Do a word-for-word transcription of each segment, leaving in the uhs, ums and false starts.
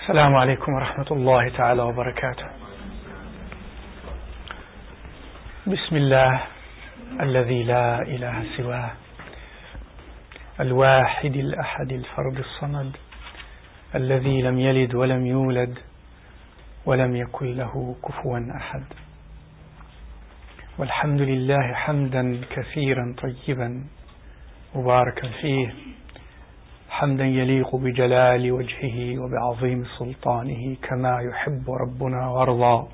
السلام عليكم ورحمة الله تعالى وبركاته. بسم الله الذي لا إله سواه، الواحد الأحد الفرد الصمد، الذي لم يلد ولم يولد ولم يكن له كفوا أحد. والحمد لله حمدا كثيرا طيبا مباركا فيه، حمدا يليق بجلال وجهه وبعظيم سلطانه كما يحب ربنا وارضى.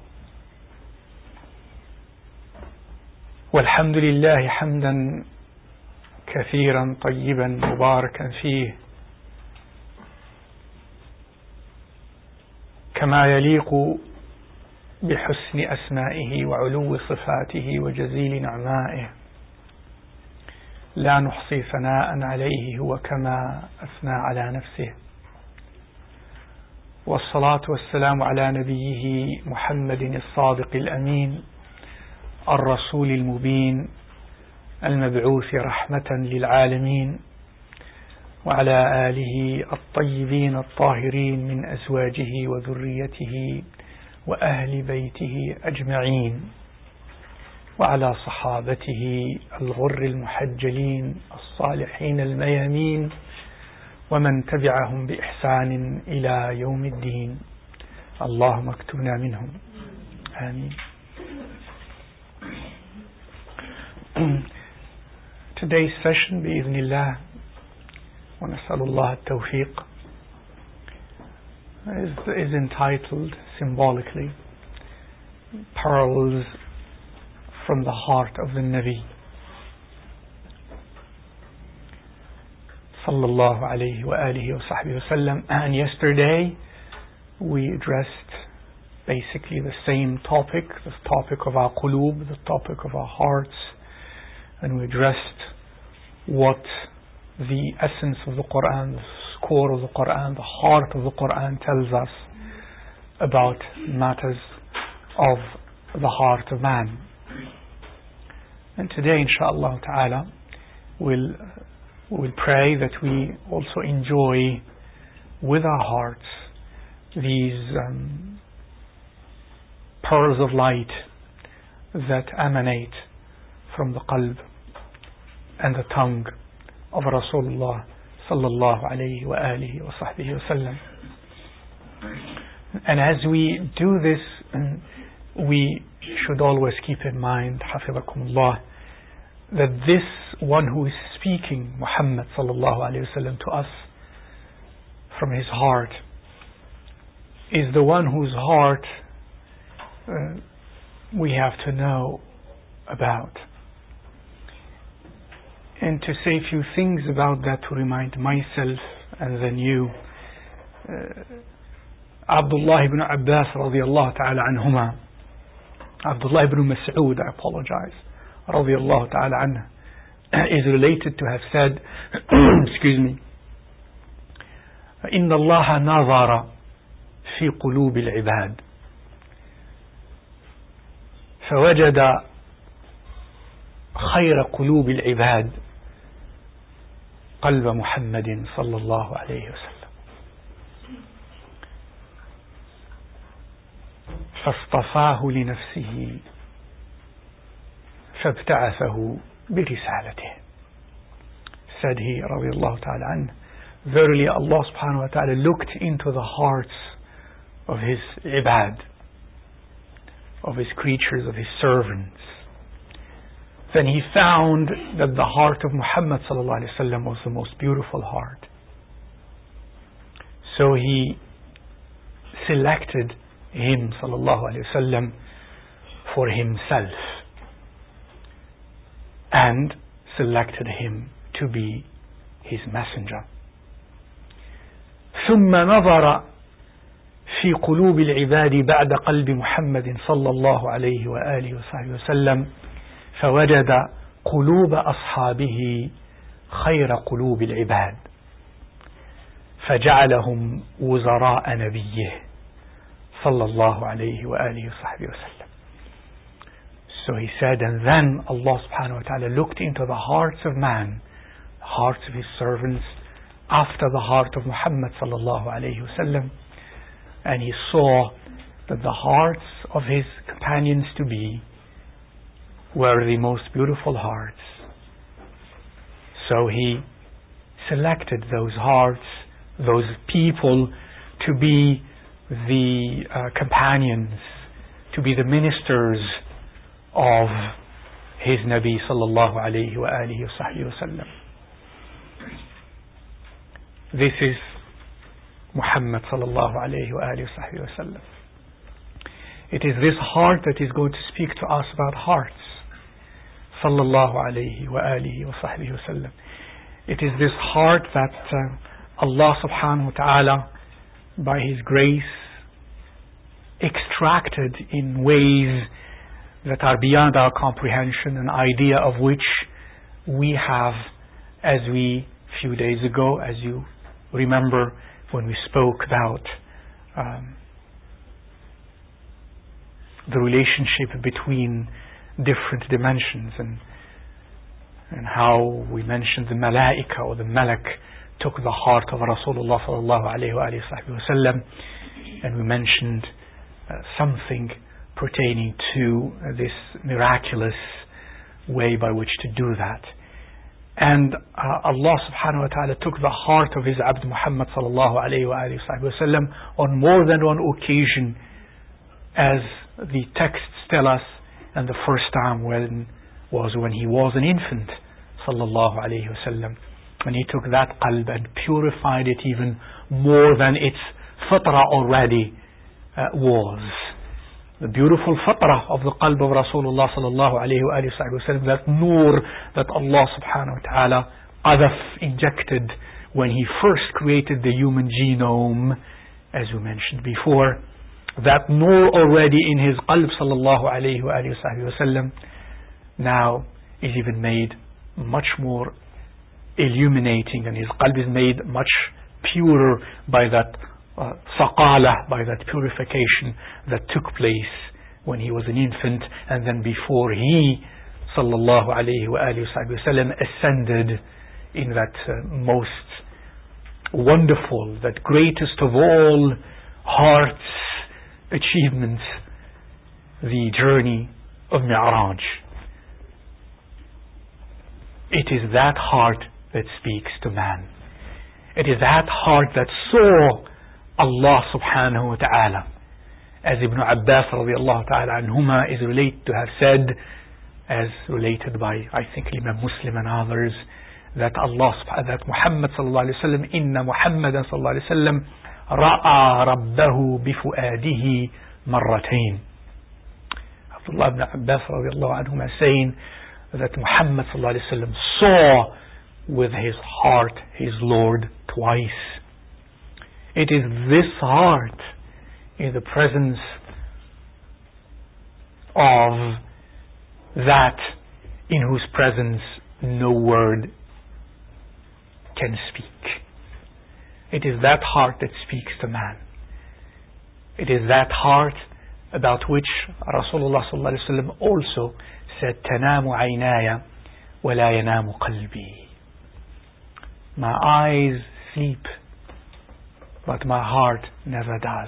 والحمد لله حمدا كثيرا طيبا مباركا فيه كما يليق بحسن أسمائه وعلو صفاته وجزيل نعمائه، لا نحصي ثناء عليه هو كما أثنى على نفسه. والصلاة والسلام على نبيه محمد الصادق الأمين، الرسول المبين، المبعوث رحمة للعالمين، وعلى آله الطيبين الطاهرين من أزواجه وذريته وأهل بيته أجمعين، وعلى صحابته الغر المحجلين الصالحين الميامين، ومن تبعهم بإحسان إلى يوم الدين. اللهم اكتبنا منهم آمين. Today's session بإذن الله ونسأل الله التوفيق is, is entitled symbolically Pearls from the Heart of the Nabi sallallahu alayhi wa alihi wa sahbihi wa sallam. And yesterday we addressed basically the same topic, the topic of our qulub, the topic of our hearts, and we addressed what the essence of the Quran, the core of the Quran, the heart of the Quran tells us about matters of the heart of man. And today, inshaAllah ta'ala, we'll, we'll pray that we also enjoy with our hearts these um, pearls of light that emanate from the qalb and the tongue of Rasulullah sallallahu alayhi wa alihi wa sahbihi wa sallam. And as we do this, we should always keep in mind, hafizakumullah, that this one who is speaking, Muhammad sallallahu alayhi wa sallam, to us from his heart, is the one whose heart uh, we have to know about. And to say a few things about that, to remind myself and then you. uh, Abdullah ibn Abbas radiyallahu ta'ala anhuma, Abdullah ibn Mas'ud, I apologize, radiyallahu ta'ala anhu, is related to have said, excuse me, إن الله نظر في قلوب العباد فوجد خير قلوب العباد قلب محمد صلى الله عليه وسلم فاصطفاه لنفسه فابتعثه برسالته. Said he رضي الله تعالى عنه, verily Allah subhanahu wa ta'ala looked into the hearts of his ibad, of his creatures, of his servants. Then he found that the heart of Muhammad sallallahu alaihi wasallam was the most beautiful heart. So he selected him sallallahu alaihi wasallam for himself and selected him to be his messenger. ثم نظر في قلوب العباد بعد قلب محمد صلى الله عليه وآله وصحبه وسلم فوجد قلوب أصحابه خير قلوب العباد فجعلهم وزراء نبيه صلى الله عليه وآله وصحبه وسلم. So he said, and then Allah subhanahu wa ta'ala looked into the hearts of man, the hearts of his servants, after the heart of Muhammad sallallahu alayhi wa sallam, and he saw that the hearts of his companions to be were the most beautiful hearts. So he selected those hearts, those people, to be the uh, companions, to be the ministers of his Nabi sallallahu alayhi wa alihi wa sallam. This is Muhammad sallallahu alayhi wa alihi wa sallam. It is this heart that is going to speak to us about hearts. Sallallahu alayhi wa alihi wa sahbihi wa sallam. It is this heart that uh, Allah subhanahu wa ta'ala, by His grace, extracted in ways that are beyond our comprehension, an idea of which we have, as we, few days ago, as you remember when we spoke about um, the relationship between different dimensions, and and how we mentioned the malaika or the malak took the heart of Rasulullah sallallahu alayhi wa sallam, and we mentioned uh, something pertaining to uh, this miraculous way by which to do that. And uh, Allah subhanahu wa ta'ala took the heart of His Abd Muhammad sallallahu alayhi wa sallam on more than one occasion, as the texts tell us, and the first time when was when he was an infant sallallahu alayhi wa sallam, and he took that qalb and purified it even more than its fitrah already uh, was. The beautiful fitrah of the qalb of Rasulullah sallallahu alayhi wa sallam, that nur that Allah subhanahu wa ta'ala qadhaf injected when He first created the human genome, as we mentioned before, that nur already in his qalb sallallahu alayhi wa sallam now is even made much more illuminating, and his qalb is made much purer by that uh, saqalah, by that purification that took place when he was an infant, and then before he sallallahu alayhi wa sallam ascended in that uh, most wonderful, that greatest of all hearts achievements, the journey of Mi'raj. It is that heart that speaks to man. It is that heart that saw Allah subhanahu wa ta'ala. As Ibn Abbas radiallahu ta'ala anhuma is related to have said, as related by, I think, Imam Muslim and others, that Allah subhanahu, that Muhammad sallallahu alayhi wa sallam, inna Muhammadan sallallahu alayhi wa sallam, ra'a rabbahu bifu'adihi marratain. Abdullah ibn Abbas radiallahu anhuma saying that Muhammad sallallahu alayhi wa sallam saw with his heart his Lord twice. It is this heart, in the presence of that in whose presence no word can speak. It is that heart that speaks to man. It is that heart about which Rasulullah sallallahu alaihi wasallam also said, "Tanamu aynaya wa la yanamu qalbi." My eyes sleep, but my heart never does.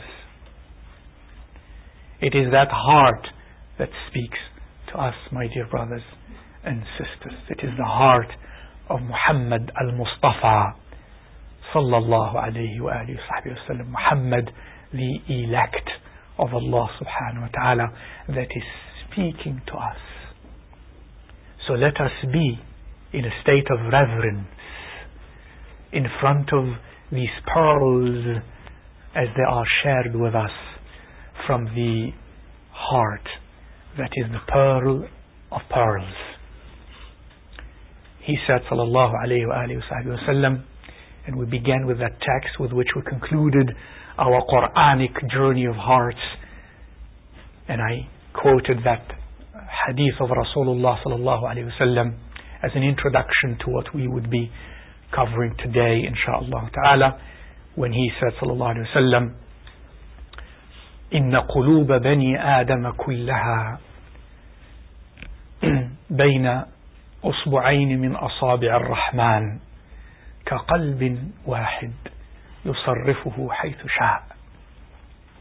It is that heart that speaks to us, my dear brothers and sisters. It is the heart of Muhammad al-Mustafa sallallahu alayhi wa alihi wa sallam, Muhammad, the elect of Allah subhanahu wa ta'ala, that is speaking to us. So let us be in a state of reverence in front of these pearls as they are shared with us from the heart that is the pearl of pearls. He said sallallahu alayhi wa alihi wa sallam, and we began with that text with which we concluded our Quranic journey of hearts, and I quoted that hadith of Rasulullah sallallahu alayhi wa sallam as an introduction to what we would be covering today, inshaAllah ta'ala, when he said sallallahu alayhi wa sallam, إن قلوب بني آدم كلها بين أصبعين من أصابع الرحمن كقلب واحد يصرفه حيث شاء.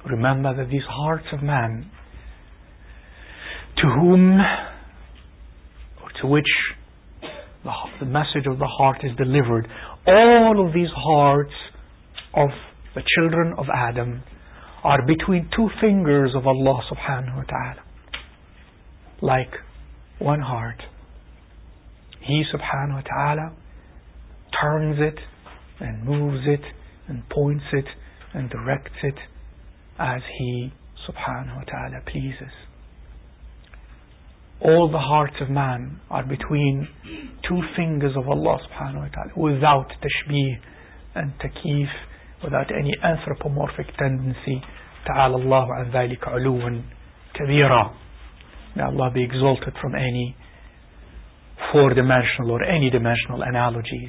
remember that these hearts of man, to whom or to which the, the message of the heart is delivered, all of these hearts of the children of Adam are between two fingers of Allah subhanahu wa ta'ala, like one heart. He subhanahu wa ta'ala turns it and moves it and points it and directs it as He subhanahu wa ta'ala pleases. All the hearts of man are between two fingers of Allah subhanahu wa ta'ala, without tashbih and takif, without any anthropomorphic tendency. Ta'ala Allahu an dhalika uluwan kabira. May Allah be exalted from any four-dimensional or any dimensional analogies.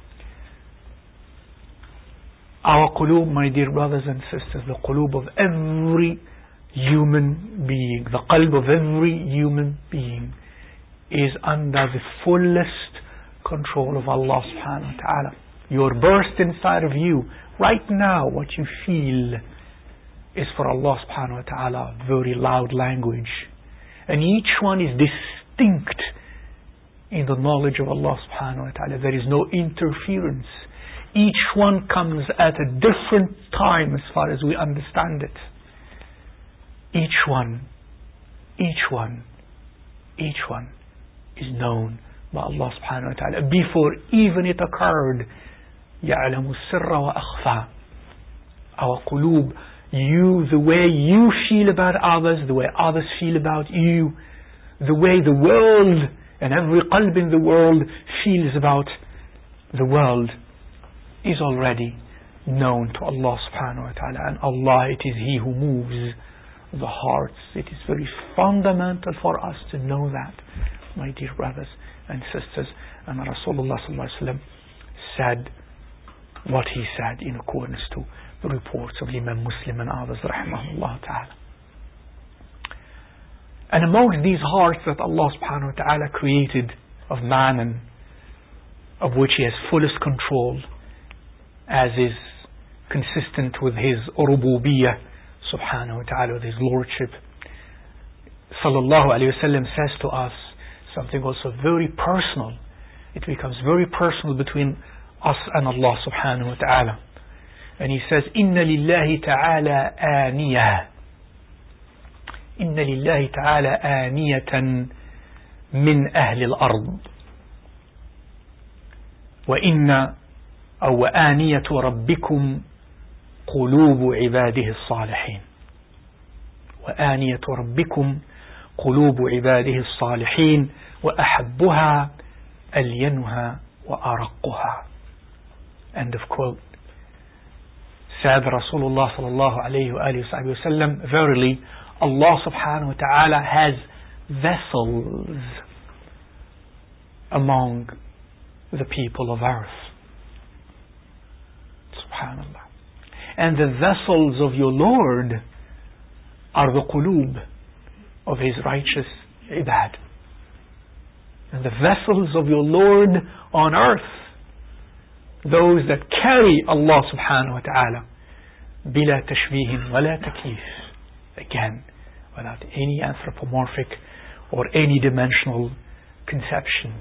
Our qulub, my dear brothers and sisters, the qulub of every human being, the qalb of every human being is under the fullest control of Allah subhanahu wa ta'ala. Your burst inside of you, right now, what you feel is for Allah subhanahu wa ta'ala very loud language. And each one is distinct in the knowledge of Allah subhanahu wa ta'ala. There is no interference. Each one comes at a different time as far as we understand it. Each one, each one, each one is known by Allah subhanahu wa ta'ala before even it occurred. يَعْلَمُ السِّرَّ وَأَخْفَى. Our qulub, you, the way you feel about others, the way others feel about you, the way the world and every qalb in the world feels about the world, is already known to Allah subhanahu wa ta'ala. And Allah, it is He who moves the hearts. It is very fundamental for us to know that, my dear brothers and sisters. And Rasulullah sallallahu alaihi wasallam said what he said in accordance to the reports of Imam Muslim and others, rahimahullah ta'ala. And amongst these hearts that Allah subhanahu wa ta'ala created of man, and of which He has fullest control, as is consistent with His rububiyyah subhanahu wa ta'ala, with His lordship, sallallahu alayhi wa sallam says to us something also very personal. It becomes very personal between us and Allah subhanahu wa ta'ala. And He says, Inna lillahi ta'ala aniyah. Inna lillahi ta'ala aniyatan min ahli al-ard. Wa inna أو آنية ربكم قلوب عباده الصالحين. وآنية ربكم قلوب عباده الصالحين وأحبها ألينها وأرقها. End of quote. Said Rasulullah sallallahu alayhi wa sallam, verily Allah subhanahu wa ta'ala has vessels among the people of earth. Subhanallah. And the vessels of your Lord are the qulub of His righteous ibad. And the vessels of your Lord on earth, those that carry Allah subhanahu wa ta'ala, bila tashbihin wala takif, again, without any anthropomorphic or any dimensional conception.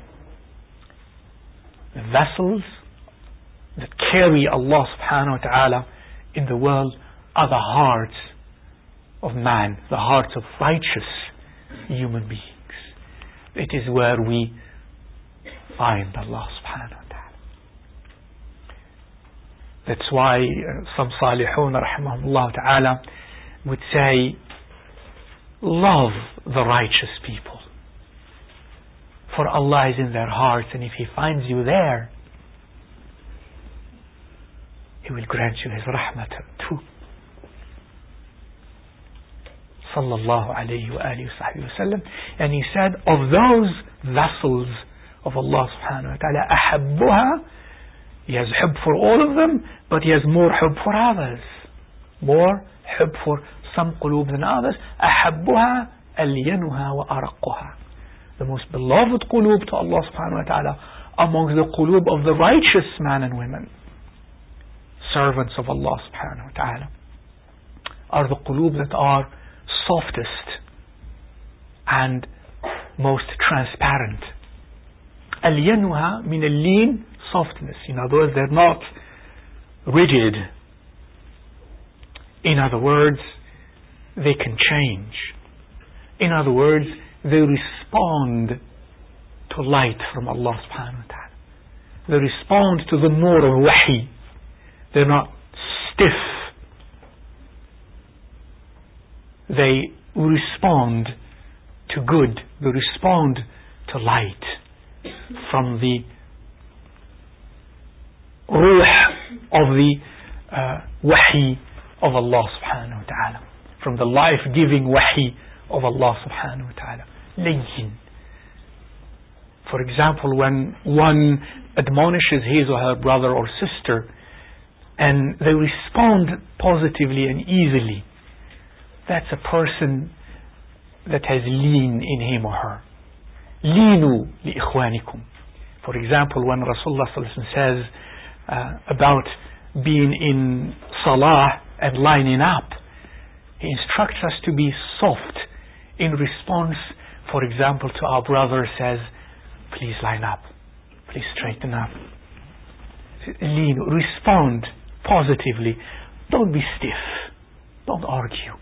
The vessels that carry Allah subhanahu wa ta'ala in the world are the hearts of man, the hearts of righteous human beings. It is where we find Allah subhanahu wa ta'ala. That's why uh, some salihun rahimahullah ta'ala would say, love the righteous people, for Allah is in their hearts, and if He finds you there, He will grant you His rahmat too. Sallallahu alayhi wa alihi wa sallam. And he said, of those vessels of Allah subhanahu wa ta'ala, ahabbuha, He has hub for all of them, but He has more hub for others. More hub for some qulub than others. Ahabbuha alyanuha wa araqquha. The most beloved qulub to Allah subhanahu wa ta'ala among the qulub of the righteous men and women, servants of Allah subhanahu wa ta'ala, are the qulub that are softest and most transparent. Al-yanwa min al-lin, softness. In other words, they're not rigid. In other words, they can change. In other words, they respond to light from Allah subhanahu wa ta'ala. They respond to the nur of wahi. They're not stiff. They respond to good. They respond to light from the ruh of the uh, wahi of Allah subhanahu wa ta'ala, from the life-giving wahi of Allah subhanahu wa ta'ala. Layyin. For example, when one admonishes his or her brother or sister and they respond positively and easily, that's a person that has lean in him or her. Leenu li ikhwanikum. For example, when Rasulullah sallallahu alaihi wasallam says uh, about being in salah and lining up, he instructs us to be soft in response. For example, to our brother says, please line up, please straighten up. Lean, respond positively. Don't be stiff. Don't argue.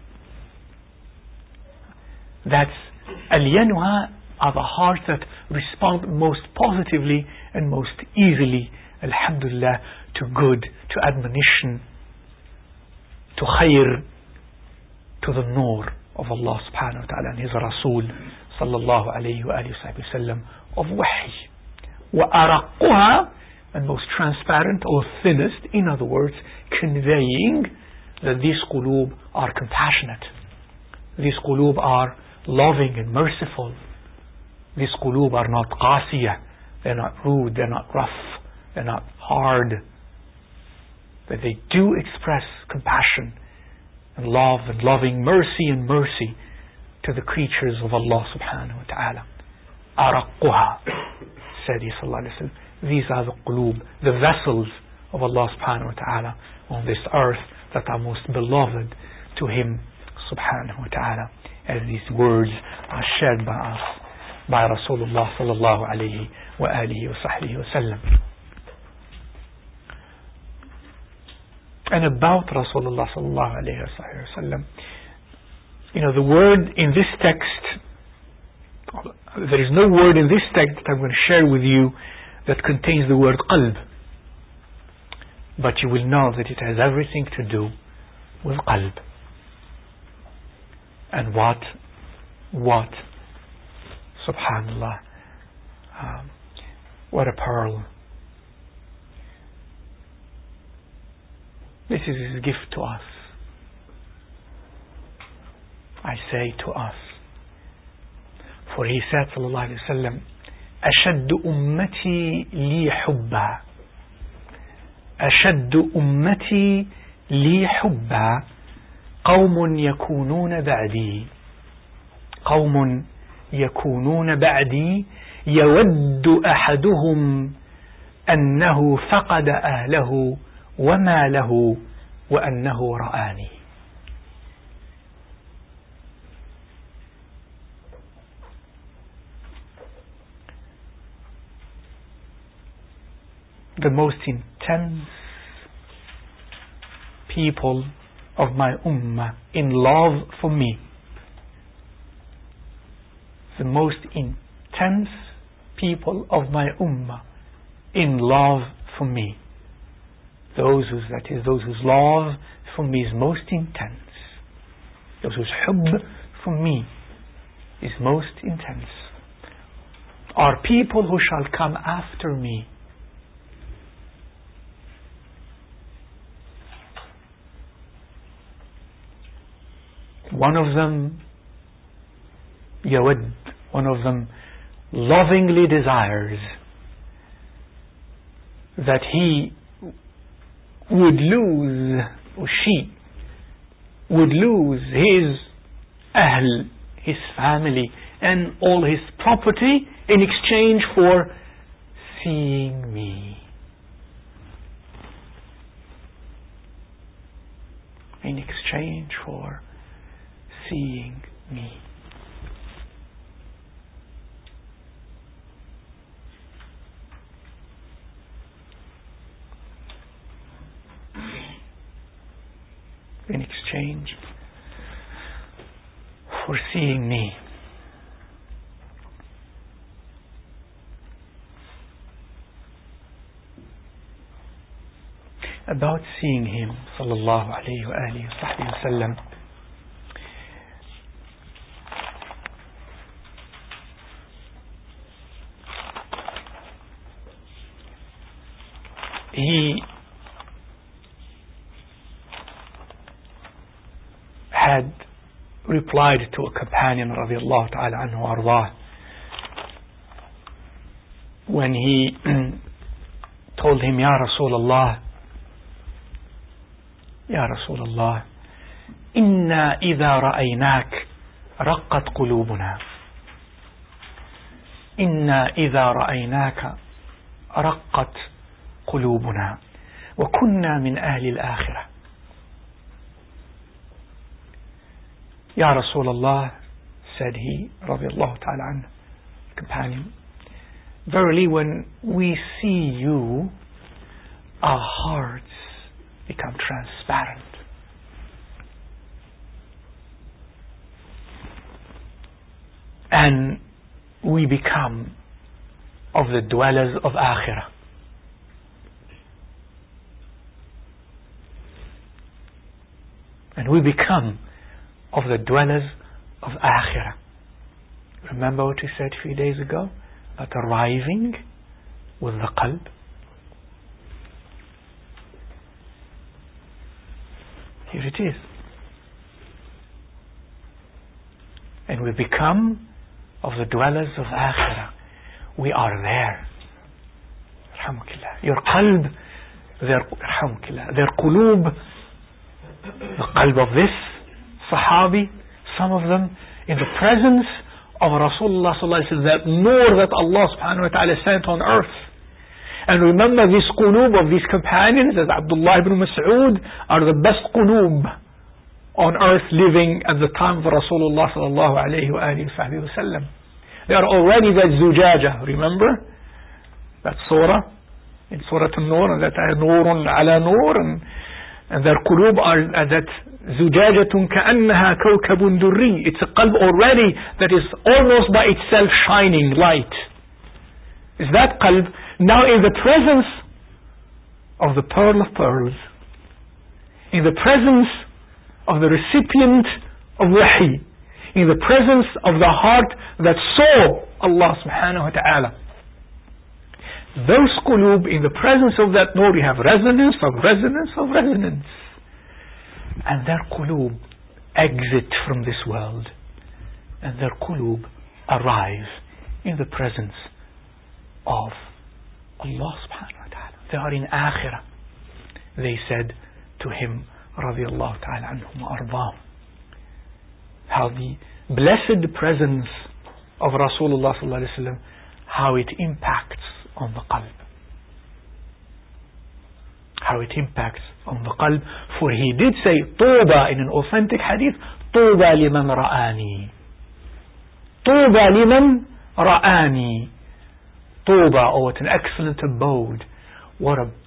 That's al-yanwa, are the hearts that respond most positively and most easily, alhamdulillah, to good, to admonition, to khair, to the nur of Allah subhanahu wa ta'ala and His Rasul sallallahu alayhi wa alihi wa sallam of wahi. Wa araqquha, and most transparent or thinnest, in other words, conveying that these qulub are compassionate. These qulub are loving and merciful. These qulub are not qasiyah. They're not rude, they're not rough, they're not hard. That they do express compassion and love and loving mercy and mercy to the creatures of Allah subhanahu wa ta'ala. Araqquha, said he sallallahu alayhi wa sallam. These are the qulub, the vessels of Allah subhanahu wa ta'ala on this earth that are most beloved to Him subhanahu wa ta'ala, as these words are shared by us, by Rasulullah sallallahu alayhi wa alihi wa sahbihi wa sallam. And about Rasulullah sallallahu alayhi wa sallam, you know, the word in this text, there is no word in this text that I'm going to share with you that contains the word qalb. But you will know that it has everything to do with qalb. And what, what, subhanallah, um, what a pearl. This is His gift to us. I say to us. For He said, sallallahu alayhi wa sallam, أشد أمتي لي حبا أشد أمتي لي حبا قوم يكونون بعدي قوم يكونون بعدي يود أحدهم أنه فقد أهله وماله وأنه رآني. The most intense people of my ummah in love for me, the most intense people of my ummah in love for me, those whose, that is, those whose love for me is most intense, those whose hubb for me is most intense, are people who shall come after me. One of them, Yawad, one of them lovingly desires that he would lose, or she would lose his ahl, his family, and all his property in exchange for seeing me. in exchange for seeing me. In exchange for seeing me. About seeing him, sallallahu alayhi wa alihi wa sallam, he had replied to a companion radiallahu ta'ala anhu ardah when he told him, Ya Rasulullah, Ya Rasulullah, inna idha ra'aynak raqqat qulubuna. Inna idha ra'aynaka raqqat qulubuna wa kunna min ahli al-akhirah. Ya Rasulullah, said he, radiallahu ta'ala anhu, companion, verily when we see you, our hearts become transparent. And we become of the dwellers of Akhirah. And we become of the dwellers of Akhirah. Remember what we said a few days ago about arriving with the qalb? Here it is. And we become of the dwellers of Akhirah. We are there. Alhamdulillah. Your qalb, their, alhamdulillah, their qulub, the qalb of this Sahabi, some of them in the presence of Rasulullah sallallahu alaihi wasallam, that nur that Allah subhanahu wa ta'ala sent on earth. And remember, these qulub of these companions, as Abdullah ibn Mas'ud, are the best qulub on earth living at the time of Rasulullah sallallahu alayhi wa alihi wa sallam. They are already that zujaja, remember? That surah, in Surah An-Nur, that are nurun ala nur, and, and their qulub are uh, that zujajatun ka'annaha kawkabun durri. It's a qalb already that is almost by itself shining light. Is that qalb now in the presence of the pearl of pearls, in the presence of the recipient of wahi, in the presence of the heart that saw Allah subhanahu wa ta'ala. Those qulub, in the presence of that nur, you have resonance of resonance of resonance. And their qulub exit from this world, and their qulub arrive in the presence of Allah subhanahu wa ta'ala. They are in Akhirah. They said to him, radiallahu ta'ala anhum wa ardahum, how the blessed presence of Rasulullah sallallahu alaihi wasallam, how it impacts on the qalb. How it impacts on the qalb. For he did say, Tuba, in an authentic hadith, Tuba liman ra'ani. Tuba liman ra'ani. Tuba, oh, what an excellent abode. What a,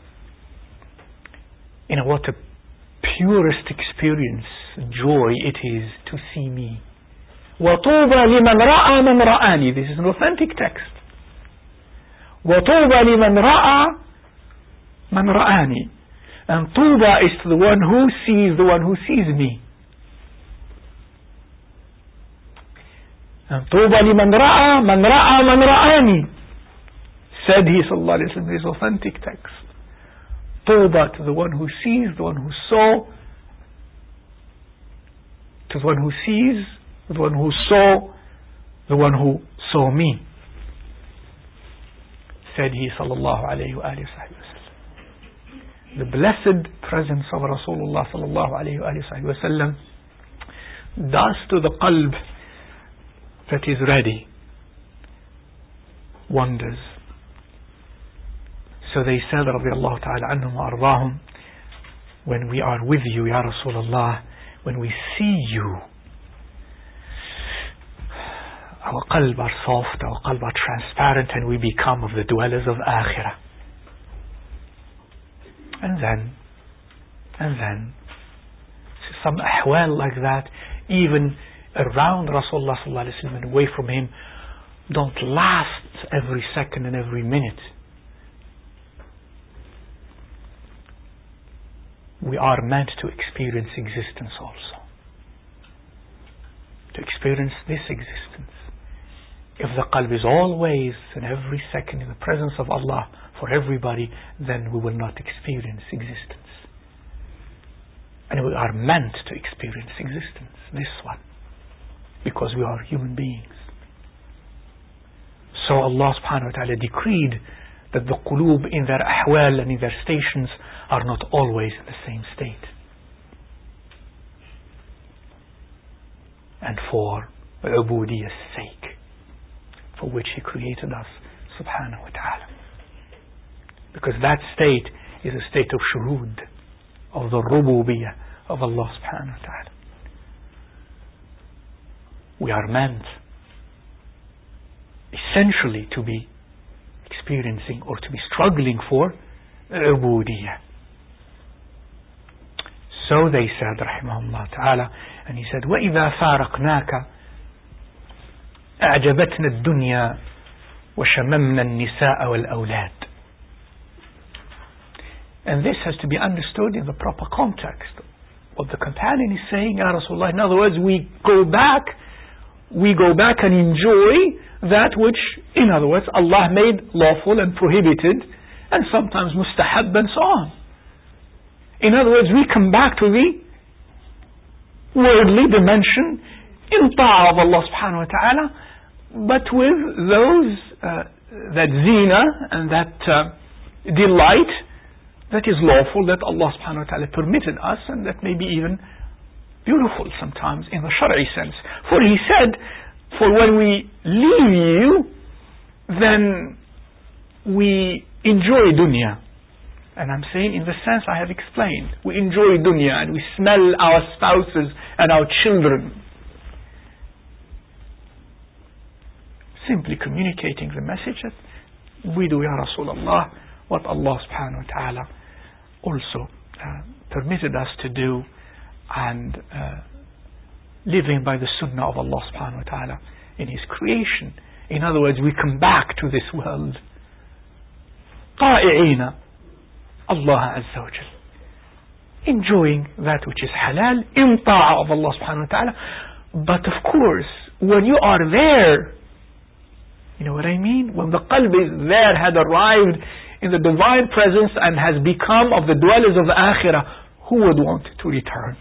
you know, what a purest experience, joy it is to see me. وَطُوبَى لِمَنْ رَأَى مَنْ رَآنِي. This is an authentic text. وَطُوبَى لِمَنْ رَأَى مَنْ رَآنِي. And Tuba is to the one who sees the one who sees me. And Tuba liman ra'a man ra'a man ra'ani, said he sallallahu alayhi wa sallam in his authentic text. Tuba to the one who sees, the one who saw, to the one who sees, the one who saw, the one who saw me, said he sallallahu alayhi wa sallam. The blessed presence of Rasulullah sallallahu alayhi wa sallam does to the qalb that is ready wonders. So they said, radiallahu ta'ala anhum wa ardahum, when we are with you, Ya Rasulullah, when we see you, our qalb are soft, our qalb are transparent, and we become of the dwellers of Akhirah. And then, and then, some ahwal like that, even around Rasulullah sallallahu alaihi wasallam and away from him, don't last every second and every minute. We are meant to experience existence also. To experience this existence. If the qalb is always and every second in the presence of Allah for everybody, then we will not experience existence. And we are meant to experience existence, this one, because we are human beings. So Allah subhanahu wa ta'ala decreed that the qulub in their ahwal and in their stations are not always in the same state. And for ubudiyah's sake, for which He created us subhanahu wa ta'ala. Because that state is a state of shuhud, of the rububiyyah of Allah subhanahu wa ta'ala. We are meant essentially to be experiencing or to be struggling for ubudiyah. So they said, rahimahullah ta'ala, and he said, وَإِذَا فَارَقْنَاكَ أَعْجَبَتْنَا الدُّنْيَا وَشَمَمْنَا النِّسَاءَ وَالْأَوْلَادِ. And this has to be understood in the proper context. What the companion is saying, Ya Rasulullah, in other words, we go back, we go back and enjoy that which, in other words, Allah made lawful and prohibited, and sometimes mustahab and so on. In other words, we come back to the worldly dimension in ta'ah of Allah subhanahu wa ta'ala, but with those, uh, that zina and that uh, delight that is lawful, that Allah subhanahu wa ta'ala permitted us, and that may be even beautiful sometimes in the Shari'i sense. For He said, for when we leave you, then we enjoy dunya. And I'm saying in the sense I have explained. We enjoy dunya and we smell our spouses and our children. Simply communicating the message that we do, Ya Rasulullah, what Allah subhanahu wa ta'ala also uh, permitted us to do, and uh, living by the sunnah of Allah subhanahu wa ta'ala in His creation. In other words, we come back to this world طائعين Allah Azza wa Jal, enjoying that which is halal in ta'ah of Allah subhanahu wa ta'ala. But of course, when you are there, you know what I mean? When the qalb is there, had arrived in the divine presence and has become of the dwellers of the akhirah, who would want to return?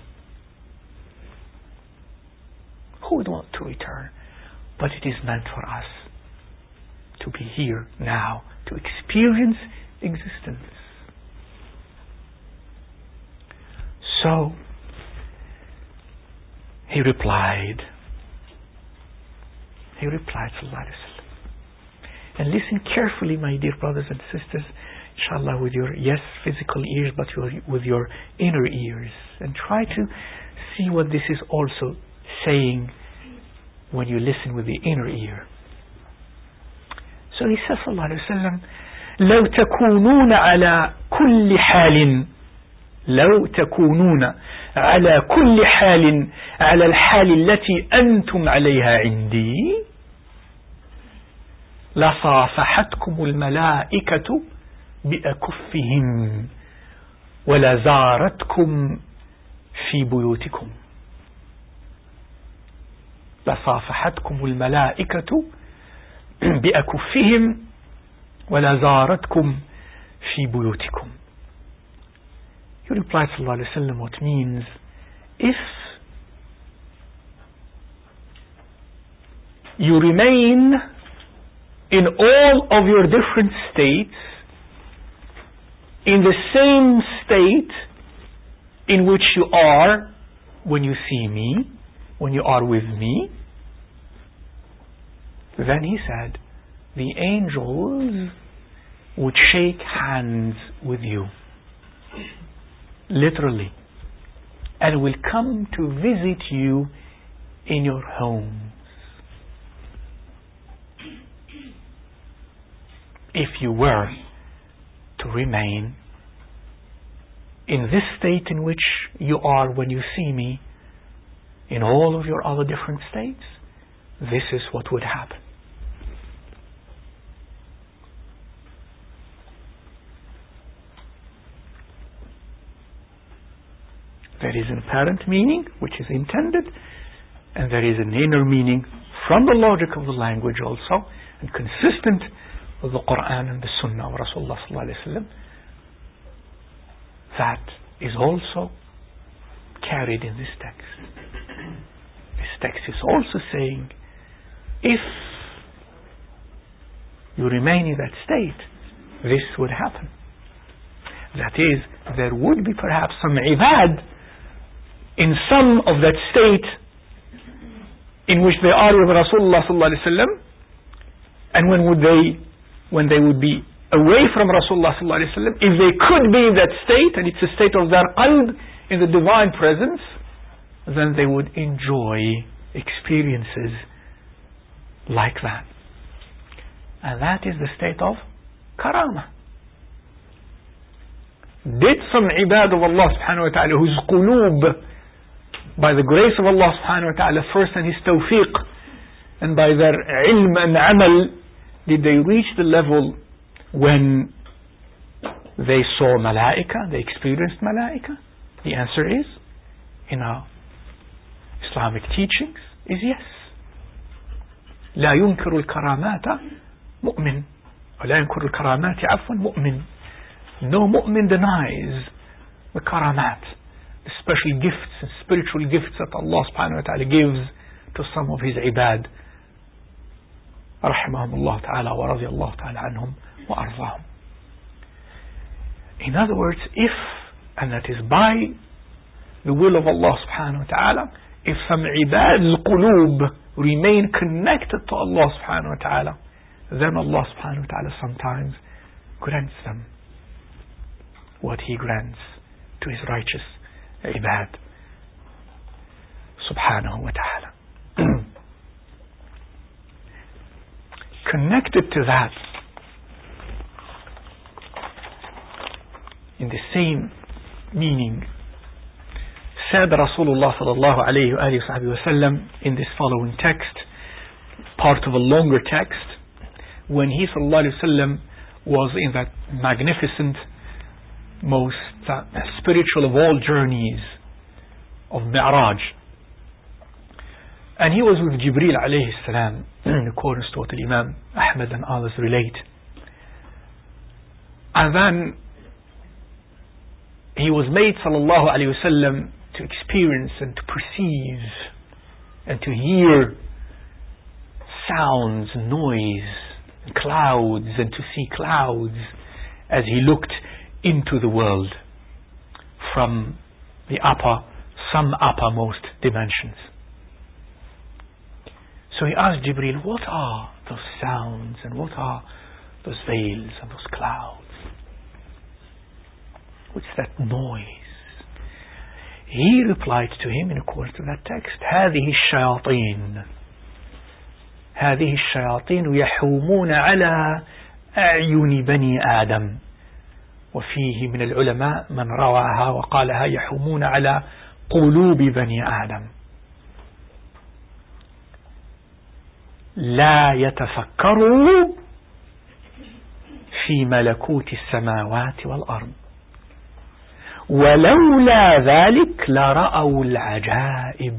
Who would want to return? But it is meant for us to be here now, to experience existence. So, he replied, he replied, sallallahu alaihi wasallam. And listen carefully, my dear brothers and sisters, inshallah, with your, yes, physical ears, but your, with your inner ears. And try to see what this is also saying when you listen with the inner ear. So he says, sallallahu alaihi wasallam, لو تكونون على كل حال لو تكونون على كل حال على الحال التي أنتم عليها عندي لصافحتكم الملائكة بأكفهم ولزارتكم في بيوتكم لصافحتكم الملائكة بأكفهم ولزارتكم في بيوتكم. He replied, sallallahu alaihi wasallam, what means, if you remain in all of your different states in the same state in which you are when you see me, when you are with me, then he said, the angels would shake hands with you. literally, and will come to visit you in your homes. If you were to remain in this state in which you are when you see me, in all of your other different states, this is what would happen. There is an apparent meaning which is intended, and there is an inner meaning from the logic of the language also, and consistent with the Quran and the Sunnah of Rasulullah sallallahu alaihi wasallam, that is also carried in this text. This text is also saying, if you remain in that state, this would happen. That is, there would be perhaps some ibad in some of that state in which they are with Rasulullah sallallahu alaihi wasallam, and when would they, when they would be away from Rasulullah sallallahu alaihi wasallam, if they could be in that state, and it's a state of their qalb in the divine presence, then they would enjoy experiences like that. And that is the state of karama. Did some ibad of Allah subhanahu wa ta'ala whose qulub, by the grace of Allah subhanahu wa ta'ala first and His tawfiq, and by their ilm and amal, did they reach the level when they saw malaika, they experienced malaika? The answer is, in our Islamic teachings, is yes. لا ينكر الكرامات مؤمن ولا ينكر الكرامات عفوا مؤمن. No mu'min denies the karamat, the special gifts and spiritual gifts that Allah subhanahu wa ta'ala gives to some of His ibad. رحمهم الله تعالى ورضي الله تعالى عنهم وأرضاهم. In other words, if, and that is by the will of Allah subhanahu wa ta'ala, if some ibad al-qulub remain connected to Allah subhanahu wa ta'ala, then Allah subhanahu wa ta'ala sometimes grants them what He grants to His righteous ibad subhanahu wa ta'ala. Connected to that, in the same meaning, said Rasulullah sallallahu alayhi wa sallam in this following text, part of a longer text, when he sallallahu alayhi wa sallam was in that magnificent, most uh, spiritual of all journeys of Mi'raj, and he was with Jibreel alayhi salam, in accordance to what Imam Ahmad and others relate. And then he was made sallallahu alayhi wa sallam to experience and to perceive and to hear sounds, noise, and clouds, and to see clouds as he looked into the world from the upper, some uppermost dimensions. So he asked Jibreel, what are those sounds and what are those veils and those clouds? What's that noise? He replied to him in accordance to that text, هذه الشياطين هذه الشياطين يحومون على أعين بني آدم. وفيه من العلماء من رواها وقالها يحومون على قلوب بني آدم لا يتفكروا في ملكوت السماوات والأرض ولولا ذلك لرأوا العجائب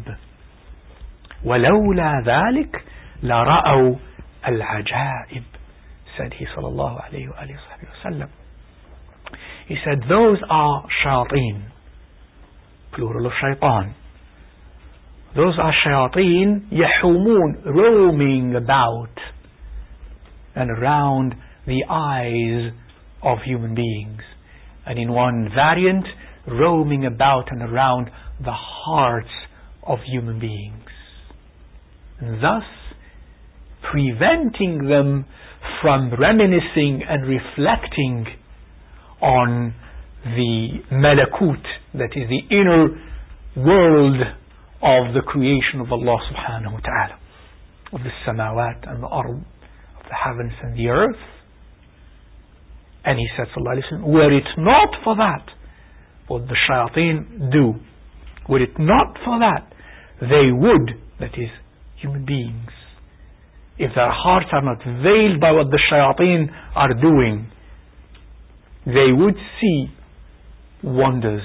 ولولا ذلك لرأوا العجائب, said he sallallahu alayhi wa sallam. He said, those are shayateen, plural of shaitan. Those are shayateen, yahumun, roaming about and around the eyes of human beings. And in one variant, roaming about and around the hearts of human beings. And thus, preventing them from reminiscing and reflecting on the malakut that is the inner world of the creation of Allah subhanahu wa ta'ala, of the samawat and the ard, of the heavens and the earth. And he said, sallallahu alayhi wa sallam, were it not for that, what the shayateen do, were it not for that, they would, that is, human beings, if their hearts are not veiled by what the shayateen are doing, they would see wonders.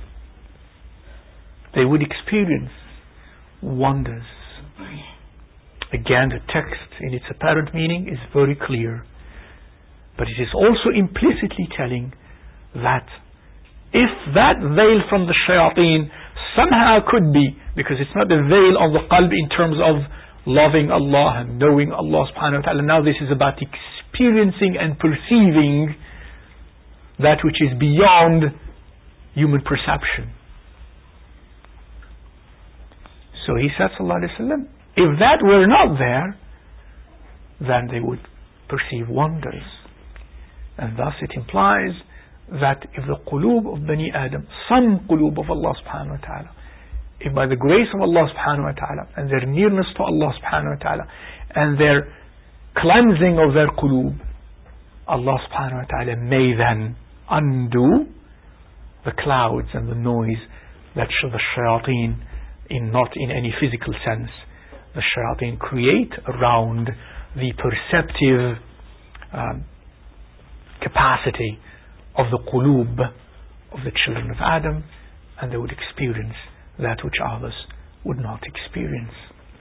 They would experience wonders. Again, the text in its apparent meaning is very clear, but it is also implicitly telling that if that veil from the shayateen somehow could be, because it's not the veil of the qalb in terms of loving Allah and knowing Allah subhanahu wa ta'ala, now this is about experiencing and perceiving that which is beyond human perception. So he said, sallallahu alayhi wa sallam, if that were not there, then they would perceive wonders. And thus it implies that if the qulub of Bani Adam, some qulub of Allah subhanahu wa ta'ala, if by the grace of Allah subhanahu wa ta'ala and their nearness to Allah subhanahu wa ta'ala and their cleansing of their qulub, Allah subhanahu wa ta'ala may then undo the clouds and the noise that the shayateen, in not in any physical sense, the shayateen create around the perceptive um, capacity of the qulub of the children of Adam, and they would experience that which others would not experience.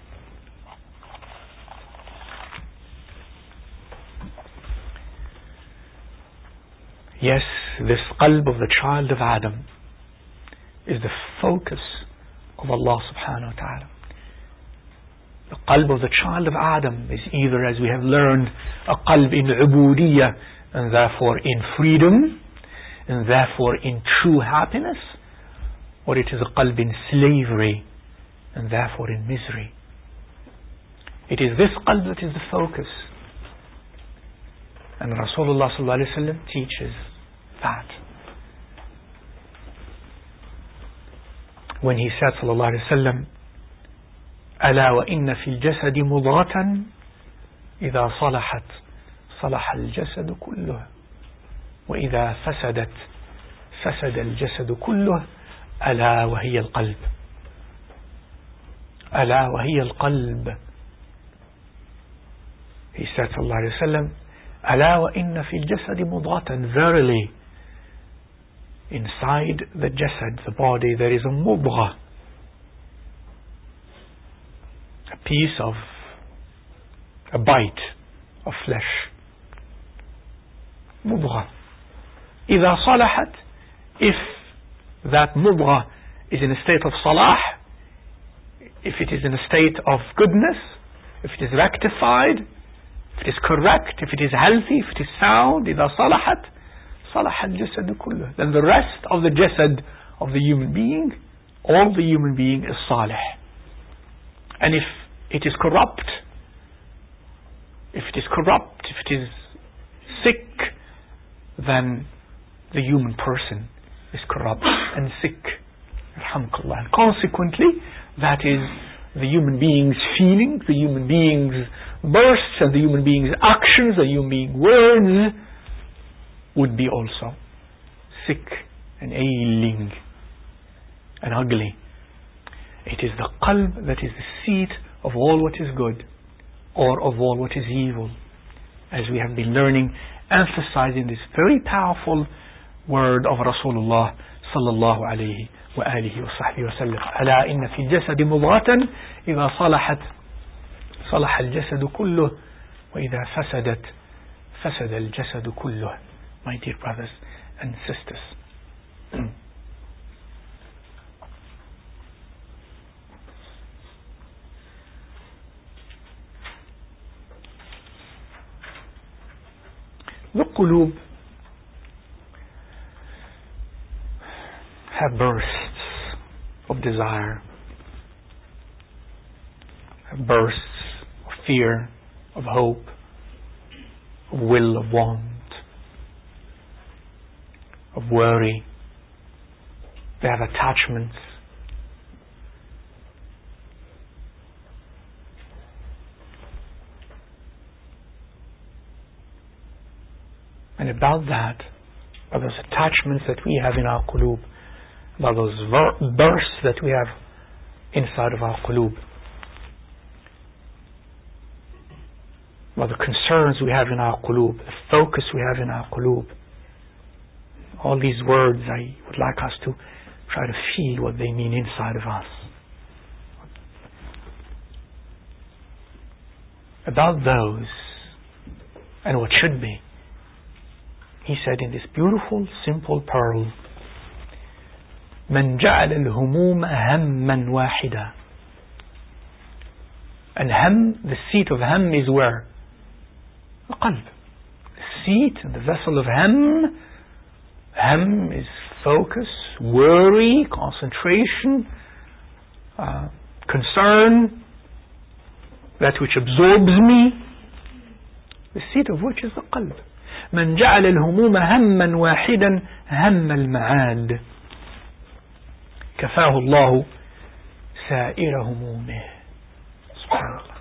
Yes, this qalb of the child of Adam is the focus of Allah subhanahu wa ta'ala. The qalb of the child of Adam is either, as we have learned, a qalb in ubudiyyah, and therefore in freedom, and therefore in true happiness, or it is a qalb in slavery, and therefore in misery. It is this qalb that is the focus. And Rasulullah sallallahu alayhi wa sallam teaches that. When he said sallallahu alayhi wa sallam, ألا وإن في الجسد مضغة إذا صلحت صلح الجسد كله وإذا فسدت فسد الجسد كله ألا وهي القلب. ألا وهي القلب. He said sallallahu alayhi wa sallam, ألا وإن في الجسد مضغة, verily inside the jasad, the body, there is a mudgha, a piece of, a bite of flesh. Mudgha. إذا صلحت, if that mudgha is in a state of salah, if it is in a state of goodness, if it is rectified, if it is correct, if it is healthy, if it is sound, إذا صلحت صلح الجسد كله, then the rest of the jasad of the human being, all the human being is salih. And if it is corrupt, if it is corrupt, if it is sick, then the human person is corrupt and sick. Alhamdulillah. And consequently, that is the human being's feelings, the human being's bursts, and the human being's actions, the human being's words would be also sick and ailing and ugly. It is the qalb that is the seat of all what is good or of all what is evil, as we have been learning, emphasizing this very powerful word of Rasulullah sallallahu alayhi wa alihi wa sahbihi wa sallam. ألا إن في الجسد مضغة إذا صلحت صلح الجسد كله وإذا فسدت فسد الجسد كله. My dear brothers and sisters, the qulub have bursts of desire, have bursts of fear, of hope, of will, of want, of worry, They have attachments. And about that, about those attachments that we have in our qulub, about those ver- bursts that we have inside of our qulub, about the concerns we have in our qulub, the focus we have in our qulub. All these words, I would like us to try to feel what they mean inside of us. About those, and what should be, he said in this beautiful, simple pearl, من جعل الهموم همًا واحدا. And ham, the seat of ham is where? The qalb. The seat and the vessel of ham. Ham is focus, worry, concentration, uh, concern, that which absorbs me. The seat of which is the qalb. من جعل الهموم همًا واحدا هم المعاد كفاه الله سائر همومه. سبحان الله.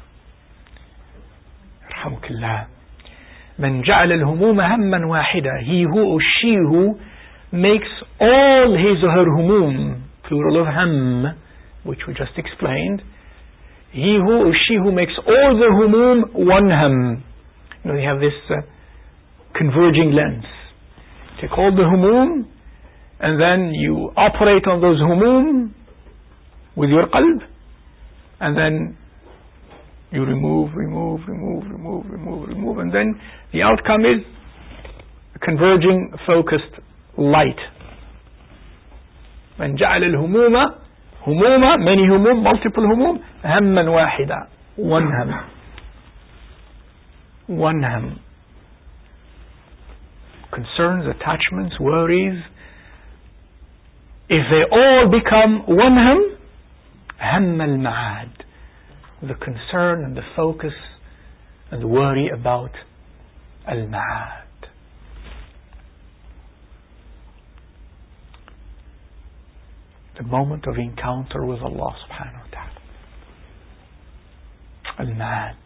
يرحمك الله. من جعل الهموم همًا واحدا. He who or she who makes all his or her humum, plural of ham, which we just explained. He who or she who makes all the humum one ham. You know, you have this uh, converging lens. Take all the humum and then you operate on those humum with your qalb, and then you remove, remove, remove, remove, remove, remove, and then the outcome is a converging, focused light. من جعل الهموم هموم, many humum, multiple humum, همًا واحدا, one ham, one ham. Concerns, attachments, worries, if they all become one ham, هم المعاد, the concern and the focus and the worry about al-ma'ad. The moment of encounter with Allah subhanahu wa ta'ala. Al-ma'ad.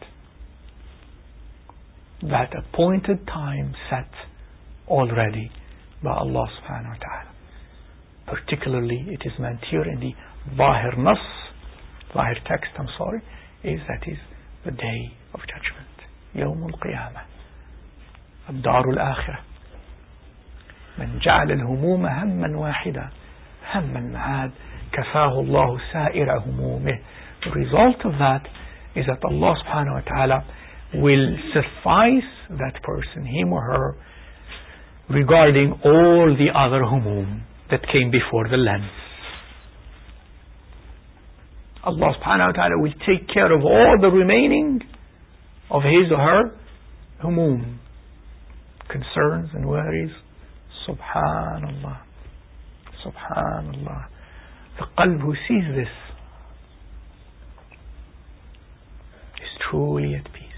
That appointed time set already by Allah subhanahu wa ta'ala. Particularly it is meant here in the Zahir Nas, Zahir text, I'm sorry, is that is the day of judgment. يوم القيامة. الدار الآخرة. من جعل الهموم همًا واحدا هم المعاد كفاه الله سائر همومه. The result of that is that Allah subhanahu wa ta'ala will suffice that person, him or her, regarding all the other humum that came before the lens. Allah subhanahu wa ta'ala will take care of all the remaining of his or her humum, concerns and worries. Subhanallah. Subhanallah. The qalb who sees this is truly at peace.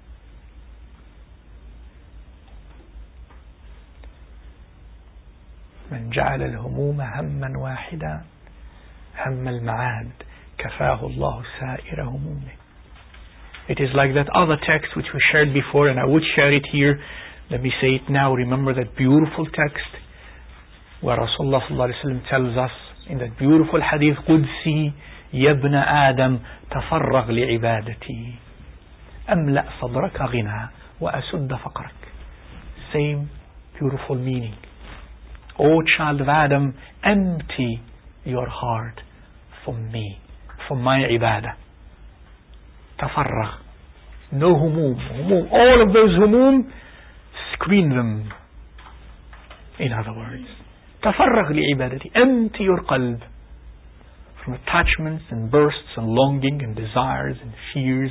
من جعل الهموم همًا واحدا هم المعاد كفاه الله سائر همومه. It is like that other text which we shared before, and I would share it here. Let me say it now. Remember that beautiful text where Rasulullah sallallahu alaihi wasallam tells us in that beautiful hadith Qudsi, يا ابن آدم تفرغ لعبادتي أملأ صدرك غنى وأسد فقرك. Same beautiful meaning. O child of Adam, empty your heart for me, for my ibadah. Tafarragh. No humum. humum. All of those humum, screen them. In other words, tafarragh li'ibadati. Empty your qalb from attachments and bursts and longing and desires and fears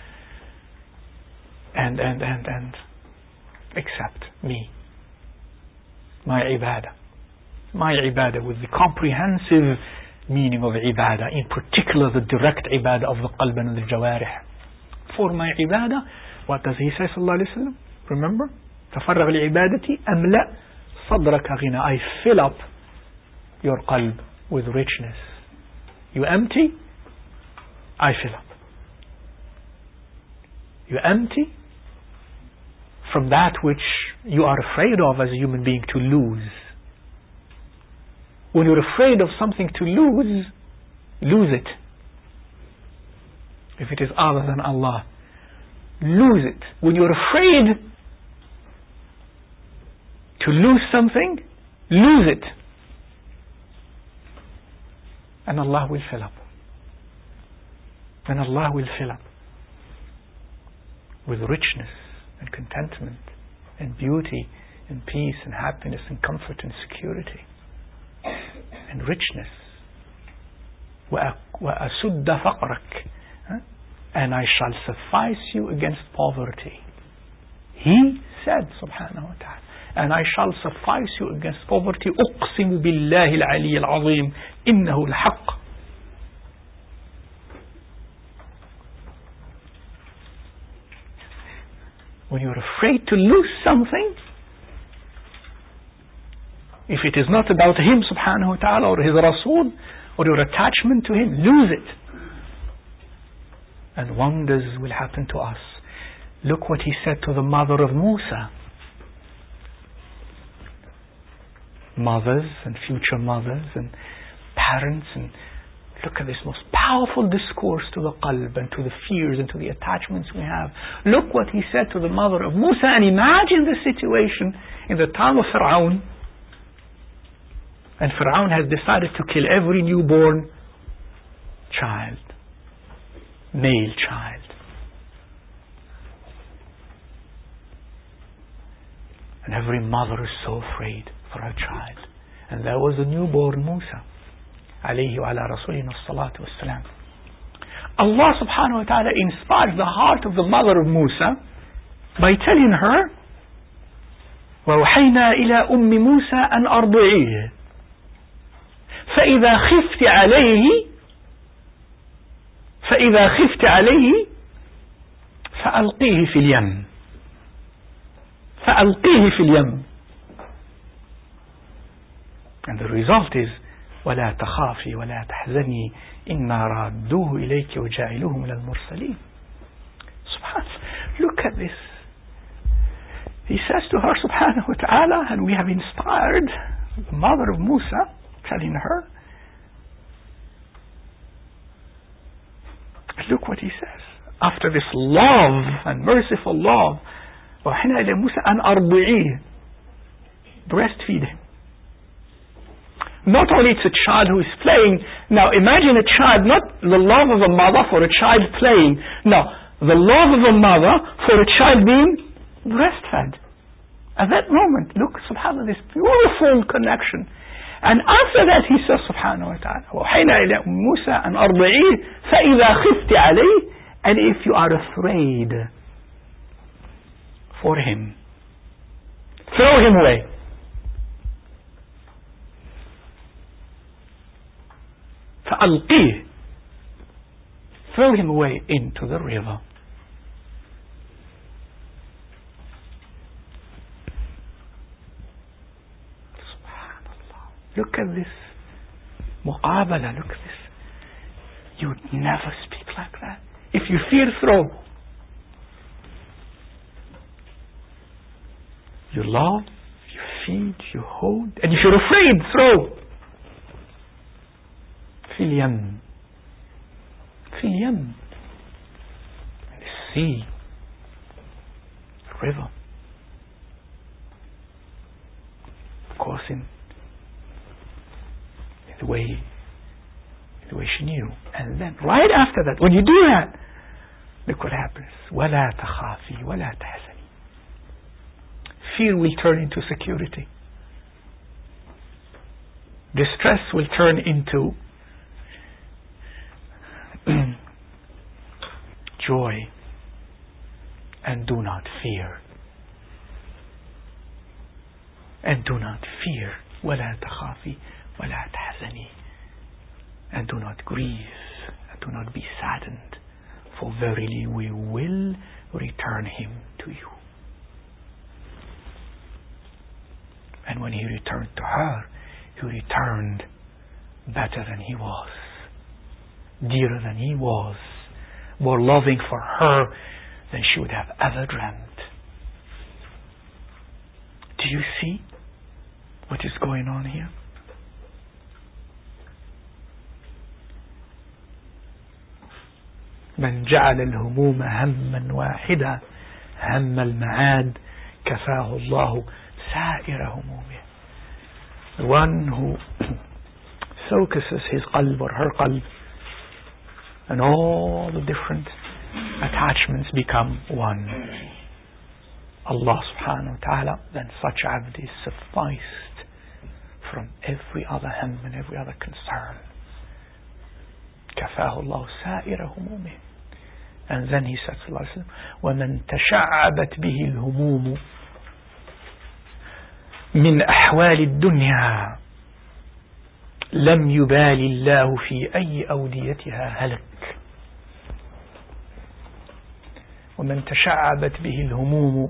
and and and and, and accept me. My ibadah. My ibadah with the comprehensive meaning of ibadah, in particular the direct ibadah of the qalb and the jawarih. For my ibadah, what does he say sallallahu alayhi wa sallam? Remember? تفرغ لعبادتي أملأ صدرك غنى. I fill up your qalb with richness. You empty, I fill up. You empty from that which you are afraid of as a human being to lose. When you're afraid of something to lose, lose it. If it is other than Allah, lose it. When you're afraid to lose something, lose it. And Allah will fill up. And Allah will fill up with richness and contentment and beauty and peace and happiness and comfort and security and richness. وَأَسُدَّ فَقْرَكَ, and I shall suffice you against poverty. He said, subhanahu wa ta'ala, and I shall suffice you against poverty. أُقْسِمُ بِاللَّهِ الْعَلِيِّ الْعَظِيمِ إِنَّهُ الْحَقِّ. When you're afraid to lose something, if it is not about Him subhanahu wa ta'ala or His Rasul or your attachment to Him, lose it. And wonders will happen to us. Look what He said to the mother of Musa. Mothers and future mothers and parents, and look at this most powerful discourse to the qalb and to the fears and to the attachments we have. Look what He said to the mother of Musa, and imagine the situation in the time of Fir'aun. And Fir'aun has decided to kill every newborn child, male child. And every mother is so afraid for her child. And there was a newborn Musa, alayhi wa ala rasulina salatu wassalam. Allah subhanahu wa ta'ala inspires the heart of the mother of Musa by telling her, وَأَوْحَيْنَا إِلَىٰ أُمِّ مُوسَىٰ أَنْ أَرْضِعِيهِ فإذا خفت عليه فإذا خفت عليه فألقيه في اليم فألقيه في اليم. And the result is ولا تخافي ولا تحزني إنا رادوه إليك وجاعلوه من المرسلين. Subhanallah, look at this. He says to her subhanahu wa ta'ala, and we have inspired the mother of Musa, telling her, look what he says after this love and merciful love. وَحِنَا إِلَى مُوسَى أَنْ أَرْضِعِيهِ, breastfeed him. Not only it's a child who is playing. Now imagine a child, not the love of a mother for a child playing. No, the love of a mother for a child being breastfed. At that moment, look, subhanAllah, this beautiful connection. And after that he says subhanahu wa ta'ala, وَحَيْنَا إِلَى مُوسَى أَنْ أَرْضِعِيهِ فَإِذَا خِفْتِ عَلَيْهِ, and if you are afraid for him, throw him away. فَأَلْقِيهِ, throw him away into the river. Look at this muqabala, look at this. You would never speak like that. If you fear, throw. You love, you feed, you hold, and if you're afraid, throw. Fil yam. Fil yam. The sea. The river. Of course, in the way the way she knew. And then right after that, when you do that, look what happens. وَلَا تَخَافِي وَلَا تَحْزَنِي. Fear will turn into security. Distress will turn into joy. And do not fear. And do not fear. وَلَا تَخَافِي وَلَا تَحْزَنِي. And do not grieve, and do not be saddened, for verily we will return him to you. And when he returned to her, he returned better than he was, dearer than he was, more loving for her than she would have ever dreamt. Do you see what is going on here? من جعل الهموم هما واحدا هم المعاد كفاه الله سائر همومه. The one who focuses his qalb or her qalb and all the different attachments become one, Allah subhanahu wa ta'ala, then such abd is sufficed from every other hem and every other concern. كفاه الله سائر همومه. And then he said sallallahu alayhi wa sallam, وَمَنْ تَشَعَّبَتْ بِهِ الْهُمُومُ من أحوال الدنيا لم يبال الله في أي أوديتها هلك. ومن تشعبت به الهموم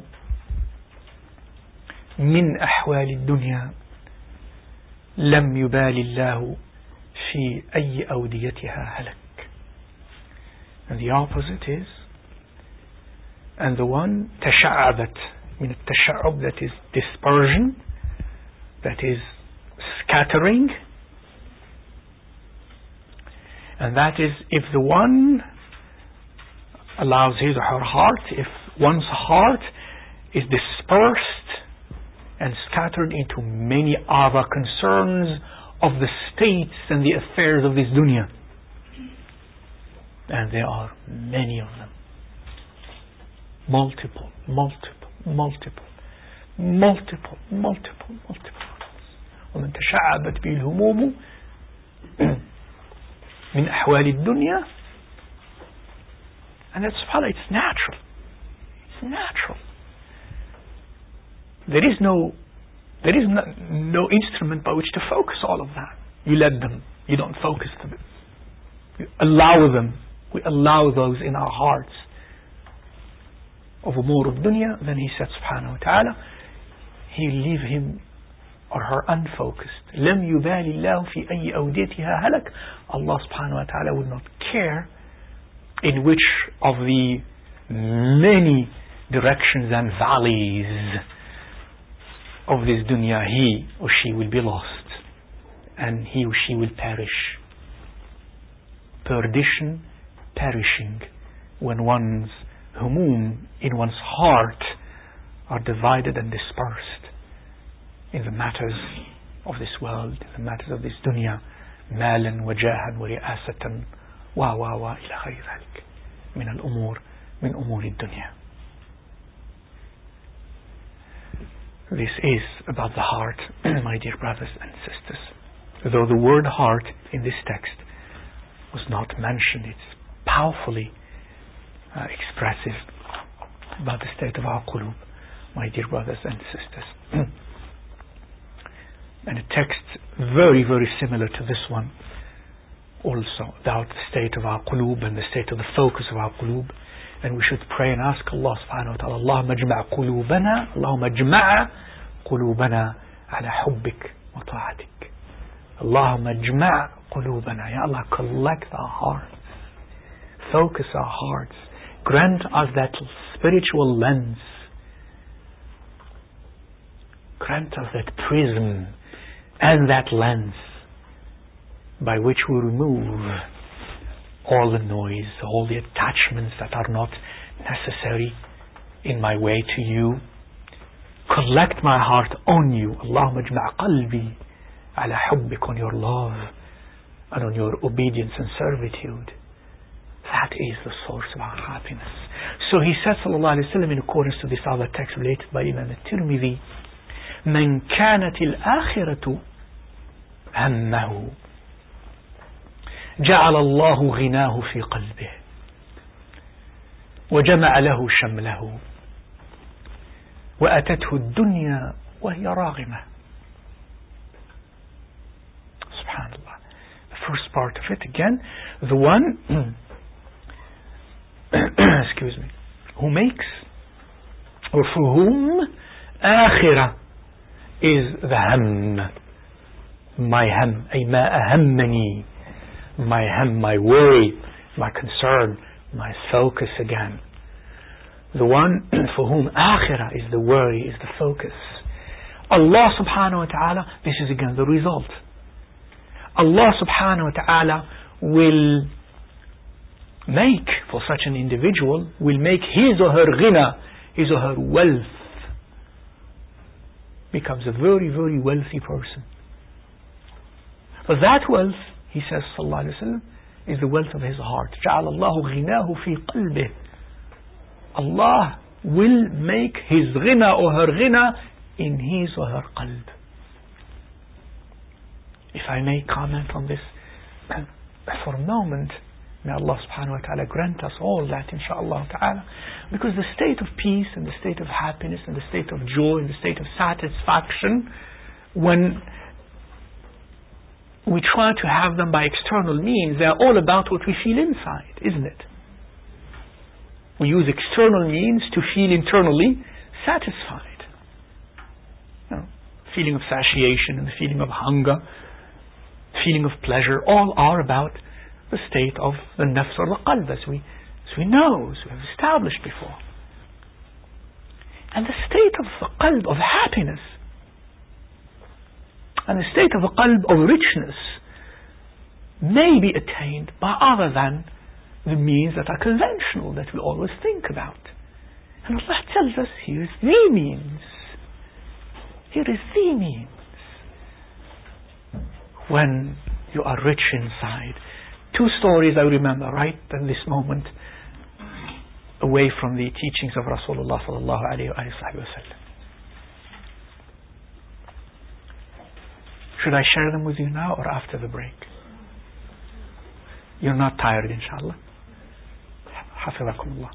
من أحوال الدنيا لم يبال الله في أي أوديتها هلك. And the opposite is, and the one تشعبت, من التشعب, that is dispersion, that is scattering, and that is if the one allows his or her heart, if one's heart is dispersed and scattered into many other concerns of the states and the affairs of this dunya, and there are many of them, multiple, multiple, multiple, multiple, multiple, multiple. ومن تشعبت به الهموم من أحوال الدنيا. And that's subhanAllah, it's natural. It's natural. There is no there is no, no instrument by which to focus all of that. You let them. You don't focus them. You allow them. We allow those in our hearts of umur of dunya. Then he said subhanahu wa ta'ala, he leave him or her unfocused. لم يبال الله في أي أوديتها هلك. Allah subhanahu wa ta'ala would not care in which of the many directions and valleys of this dunya he or she will be lost, and he or she will perish. Perdition, perishing, when one's humum in one's heart are divided and dispersed in the matters of this world, in the matters of this dunya, مالا وجاها ورئاسة wa wa wa إلى غير ذلك من الأمور من أمور الدنيا. This is about the heart, my dear brothers and sisters. Though the word heart in this text was not mentioned, it's powerfully uh, expressive about the state of our qulub, my dear brothers and sisters. And a text very, very similar to this one also, about the state of our qulub and the state of the focus of our qulub. And we should pray and ask Allah subhanahu wa ta'ala, Allahumma ajma' qulubana, Allahumma ajma' qulubana ala hubbik wa ta'atik. Allahumma ajma' qulubana, Ya Allah, collect our hearts, focus our hearts, grant us that spiritual lens, grant us that prism and that lens by which we remove all the noise, all the attachments that are not necessary in my way to you. Collect my heart on you. Allahumma ajma' qalbi ala hubbik, on your love and on your obedience and servitude. That is the source of our happiness. So he said sallallahu alayhi wa sallam in accordance to this other text related by Imam al-Tirmidhi, من كانت الآخرة همه جعل الله غناه في قلبه وجمع له شمله وأتته الدنيا وهي راغمة. Subhanallah. The first part of it again, the one excuse me, who makes or for whom akhirah is the ham, my ham, ay ma ahammani, my ham, my worry, my concern, my focus again. The one for whom akhirah is the worry, is the focus. Allah subhanahu wa ta'ala, this is again the result. Allah subhanahu wa ta'ala will make, for such an individual, will make his or her ghina, his or her wealth, becomes a very, very wealthy person. But that wealth, he says, sallallahu alayhi wa sallam, is the wealth of his heart. جَعَلَ اللَّهُ غِنَاهُ فِي قَلْبِهِ. Allah will make his ghina or her ghina in his or her qalb. If I may comment on this for a moment, may Allah subhanahu wa ta'ala grant us all that, inshaAllah ta'ala, because the state of peace and the state of happiness and the state of joy and the state of satisfaction, when we try to have them by external means, they are all about what we feel inside, isn't it? We use external means to feel internally satisfied. You know, feeling of satiation and the feeling of hunger, feeling of pleasure, all are about the state of the nafs or the qalb, as we, as we know, as we have established before. And the state of the qalb of happiness and the state of the qalb of richness may be attained by other than the means that are conventional, that we always think about. And Allah tells us, here is the means. Here is the means. When you are rich inside. Two stories I remember right at this moment, away from the teachings of Rasulullah sallallahu alayhi wa sallam. Should I share them with you now or after the break? You're not tired, inshallah. حفظكم الله.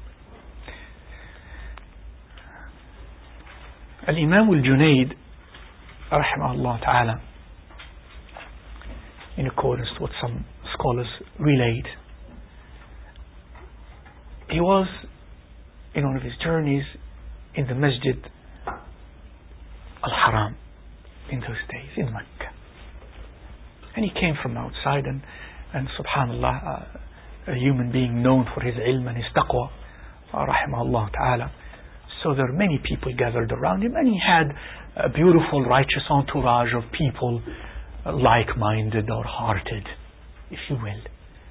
Al-Imam al-Junaid rahimahullah ta'ala, in accordance to what some scholars relayed, he was in one of his journeys in the Masjid al-Haram in those days in Mecca, and he came from outside, and, and subhanallah, uh, a human being known for his ilm and his taqwa, uh, rahimahullah ta'ala. So there were many people gathered around him, and he had a beautiful righteous entourage of people, uh, like-minded or hearted, if you will.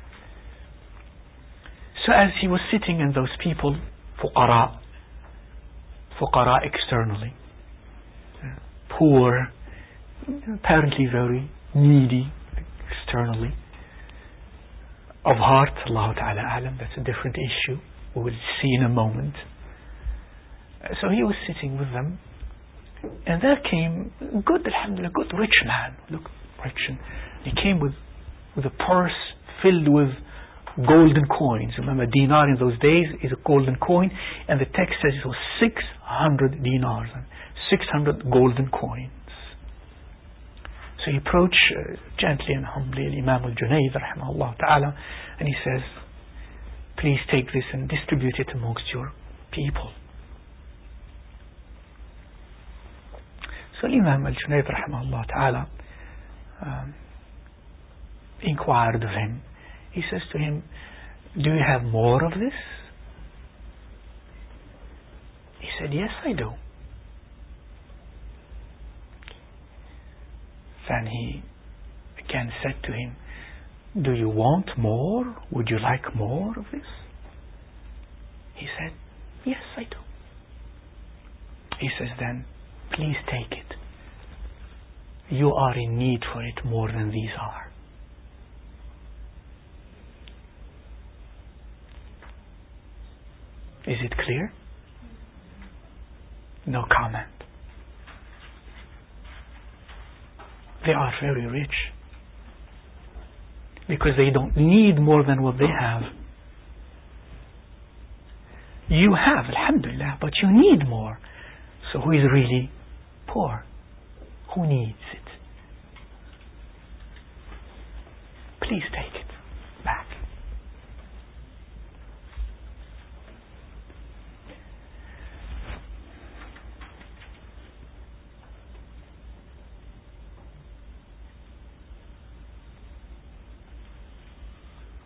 So as he was sitting, and those people, fuqara, fuqara externally, uh, poor, apparently very needy externally, of heart, Allah Ta'ala alam, that's a different issue, we will see in a moment. So he was sitting with them, and there came a good, alhamdulillah, good rich man, look, rich, and he came with with a purse filled with golden coins. Remember, dinar in those days is a golden coin, and the text says it was six hundred dinars, six hundred golden coins. So he approached uh, gently and humbly Imam al-Junaid rahimahullah ta'ala, and he says, please take this and distribute it amongst your people. So Imam al-Junaid rahimahullah ta'ala um, inquired of him. He says to him, do you have more of this? He said, yes, I do. Then he again said to him, do you want more? Would you like more of this? He said, yes, I do. He says, then please take it. You are in need for it more than these are. Is it clear? No comment. They are very rich because they don't need more than what they have. You have, alhamdulillah, but you need more. So who is really poor? Who needs it? Please take it back.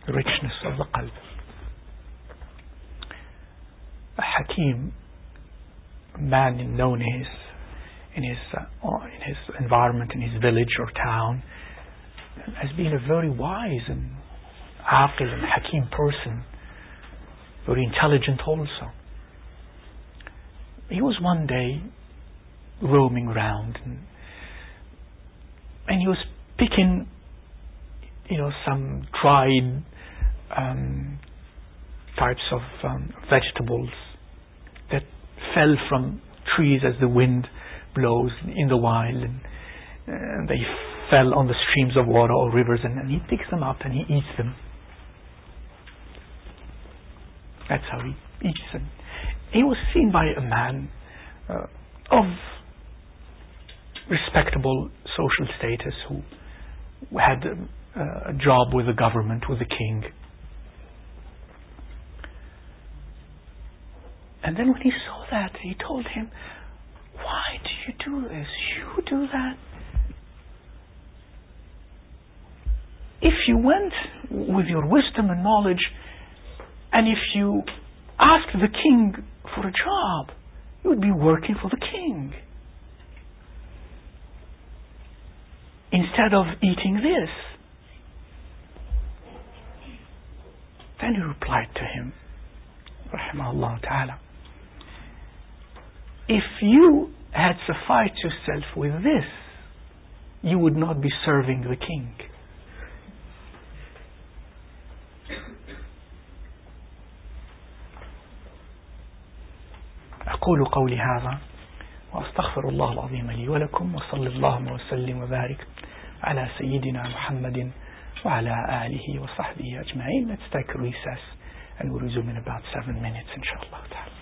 richness of the qalb. A Hakim, a man known in his, in his, uh, in his environment, in his village or town, has been a very wise and aqil and Hakim person, very intelligent also. He was one day roaming around and, and he was picking, you know, some dried um, types of um, vegetables that fell from trees as the wind blows in the wild, and uh, they fell on the streams of water or rivers, and, and he picks them up and he eats them. That's how he eats them. He was seen by a man uh, of respectable social status who had a, a job with the government, with the king. And then when he saw that, he told him, "Why do you do this? You do that? If you went with your wisdom and knowledge, and if you asked the king for a job, you would be working for the king, instead of eating this." Then he replied to him, rahimahullah ta'ala, "If you had sufficed yourself with this, you would not be serving the king." أقول قولي هذا وأستغفر الله العظيم لي ولكم، وصلى اللهم وسلم وبارك على سيدنا محمد وعلى آله وصحبه أجمعين. Let's take a recess and we'll resume in about seven minutes, inshallah ta'ala.